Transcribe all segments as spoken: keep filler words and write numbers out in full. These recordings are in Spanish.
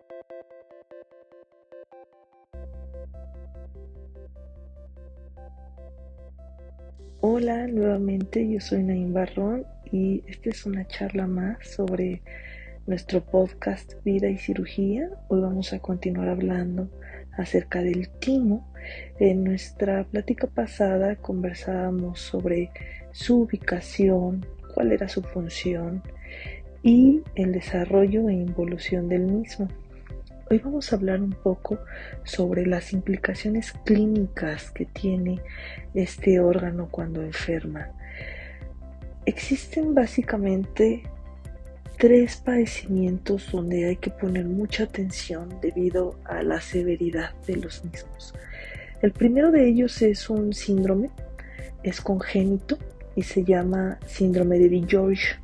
Hola, nuevamente yo soy Naim Barrón y esta es una charla más sobre nuestro podcast Vida y Cirugía. Hoy vamos a continuar hablando acerca del timo. En nuestra plática pasada conversábamos sobre su ubicación, cuál era su función y el desarrollo e involución del mismo. Hoy vamos a hablar un poco sobre las implicaciones clínicas que tiene este órgano cuando enferma. Existen básicamente tres padecimientos donde hay que poner mucha atención debido a la severidad de los mismos. El primero de ellos es un síndrome, es congénito y se llama síndrome de DiGeorge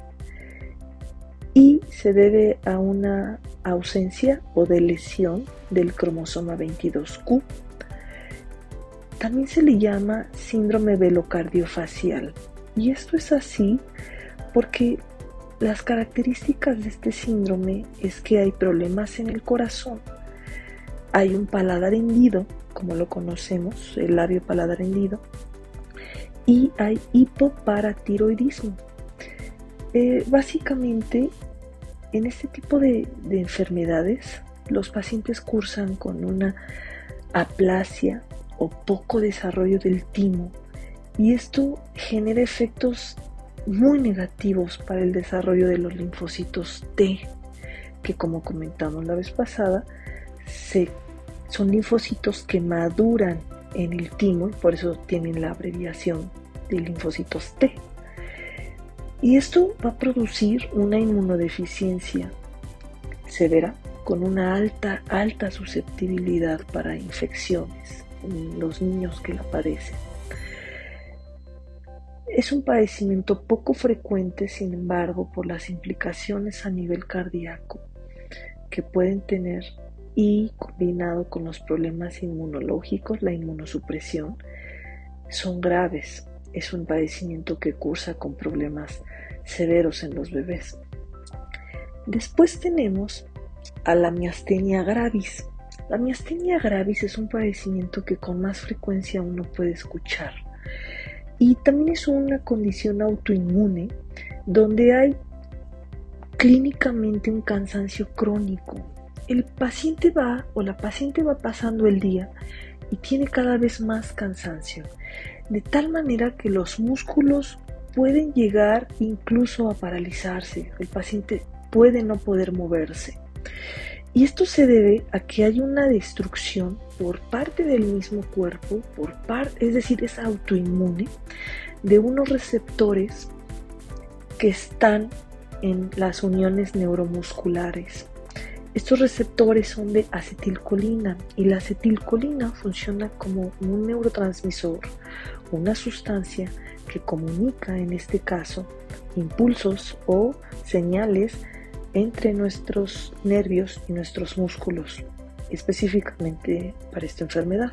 y se debe a una ausencia o de lesión del cromosoma veintidós Q. También se le llama síndrome velocardiofacial y esto es así porque las características de este síndrome es que hay problemas en el corazón, hay un paladar hendido, como lo conocemos, el labio paladar hendido, y hay hipoparatiroidismo. Eh, básicamente, en este tipo de, de enfermedades, los pacientes cursan con una aplasia o poco desarrollo del timo y esto genera efectos muy negativos para el desarrollo de los linfocitos T, que como comentamos la vez pasada, se, son linfocitos que maduran en el timo y por eso tienen la abreviación de linfocitos T. Y esto va a producir una inmunodeficiencia severa con una alta, alta susceptibilidad para infecciones en los niños que la padecen. Es un padecimiento poco frecuente, sin embargo, por las implicaciones a nivel cardíaco que pueden tener y combinado con los problemas inmunológicos, la inmunosupresión, son graves. Es un padecimiento que cursa con problemas severos en los bebés. Después tenemos a la miastenia gravis. La miastenia gravis es un padecimiento que con más frecuencia uno puede escuchar. Y también es una condición autoinmune donde hay clínicamente un cansancio crónico. El paciente va o la paciente va pasando el día y tiene cada vez más cansancio, de tal manera que los músculos pueden llegar incluso a paralizarse. El paciente puede no poder moverse. Y esto se debe a que hay una destrucción por parte del mismo cuerpo, por parte, es decir, es autoinmune, de unos receptores que están en las uniones neuromusculares. Estos receptores son de acetilcolina y la acetilcolina funciona como un neurotransmisor, una sustancia que comunica, en este caso, impulsos o señales entre nuestros nervios y nuestros músculos, específicamente para esta enfermedad.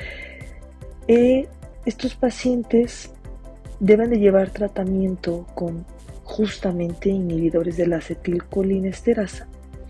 Eh, estos pacientes deben de llevar tratamiento con justamente inhibidores de la acetilcolinesterasa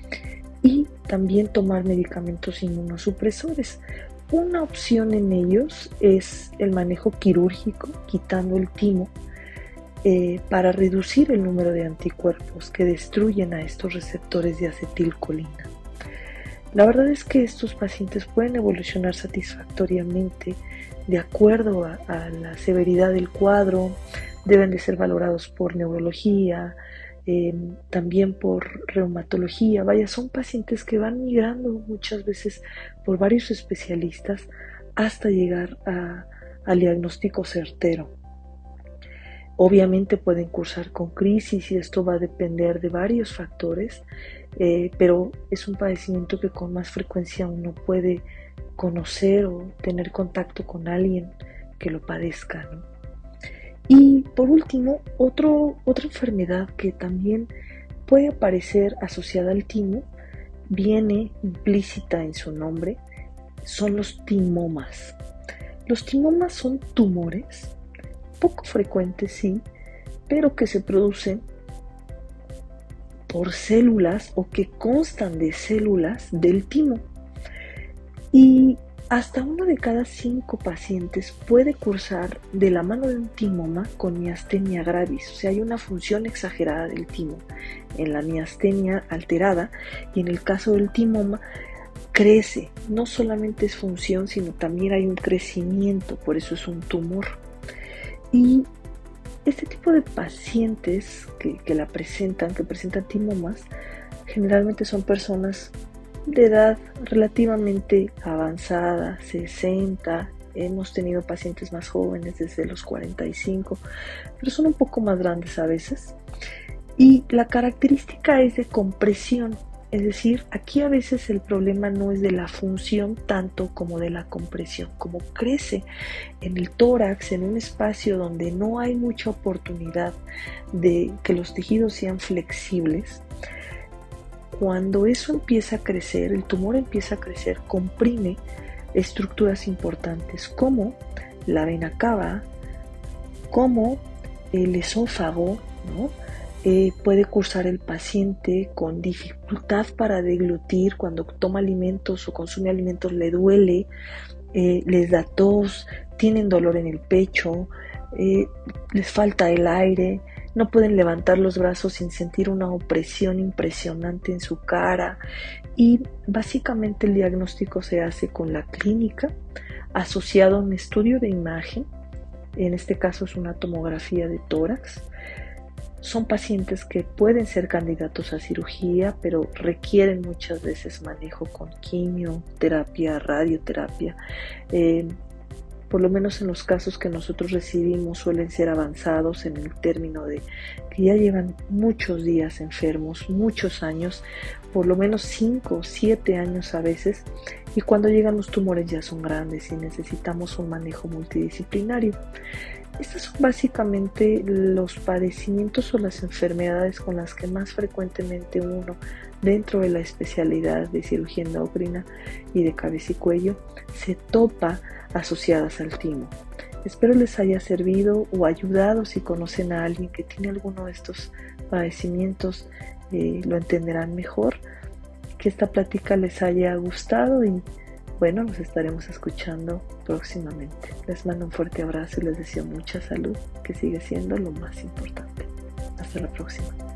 y también tomar medicamentos inmunosupresores. Una opción en ellos es el manejo quirúrgico, quitando el timo, eh, para reducir el número de anticuerpos que destruyen a estos receptores de acetilcolina. La verdad es que estos pacientes pueden evolucionar satisfactoriamente de acuerdo a, a la severidad del cuadro, deben de ser valorados por neurología, eh, también por reumatología. Vaya, son pacientes que van migrando muchas veces por varios especialistas hasta llegar a, al diagnóstico certero. Obviamente pueden cursar con crisis y esto va a depender de varios factores, eh, pero es un padecimiento que con más frecuencia uno puede conocer o tener contacto con alguien que lo padezca, ¿no? Y por último, otro, otra enfermedad que también puede aparecer asociada al timo, viene implícita en su nombre, son los timomas. Los timomas son tumores, poco frecuentes sí, pero que se producen por células o que constan de células del timo. Y hasta uno de cada cinco pacientes puede cursar de la mano de un timoma con miastenia gravis, o sea, hay una función exagerada del timo en la miastenia alterada, y en el caso del timoma crece, no solamente es función, sino también hay un crecimiento, por eso es un tumor. Y este tipo de pacientes que, que la presentan, que presentan timomas, generalmente son personas de edad relativamente avanzada, sesenta, hemos tenido pacientes más jóvenes desde los cuarenta y cinco, pero son un poco más grandes a veces. Y la característica es de compresión, es decir, aquí a veces el problema no es de la función tanto como de la compresión. Como crece en el tórax, en un espacio donde no hay mucha oportunidad de que los tejidos sean flexibles, cuando eso empieza a crecer, el tumor empieza a crecer, comprime estructuras importantes como la vena cava, como el esófago, ¿no? Eh, puede cursar el paciente con dificultad para deglutir, cuando toma alimentos o consume alimentos le duele, eh, les da tos, tienen dolor en el pecho, eh, les falta el aire, no pueden levantar los brazos sin sentir una opresión impresionante en su cara. Y básicamente el diagnóstico se hace con la clínica asociado a un estudio de imagen, en este caso es una tomografía de tórax. Son pacientes que pueden ser candidatos a cirugía, pero requieren muchas veces manejo con quimioterapia, radioterapia. Eh, por lo menos en los casos que nosotros recibimos suelen ser avanzados en el término de que ya llevan muchos días enfermos, muchos años, por lo menos cinco o siete años a veces, y cuando llegan los tumores ya son grandes y necesitamos un manejo multidisciplinario. Estos son básicamente los padecimientos o las enfermedades con las que más frecuentemente uno, dentro de la especialidad de cirugía endocrina y de cabeza y cuello, se topa asociadas al timo. Espero les haya servido o ayudado. Si conocen a alguien que tiene alguno de estos padecimientos, eh, lo entenderán mejor. Que esta plática les haya gustado y bueno, nos estaremos escuchando próximamente. Les mando un fuerte abrazo y les deseo mucha salud, que sigue siendo lo más importante. Hasta la próxima.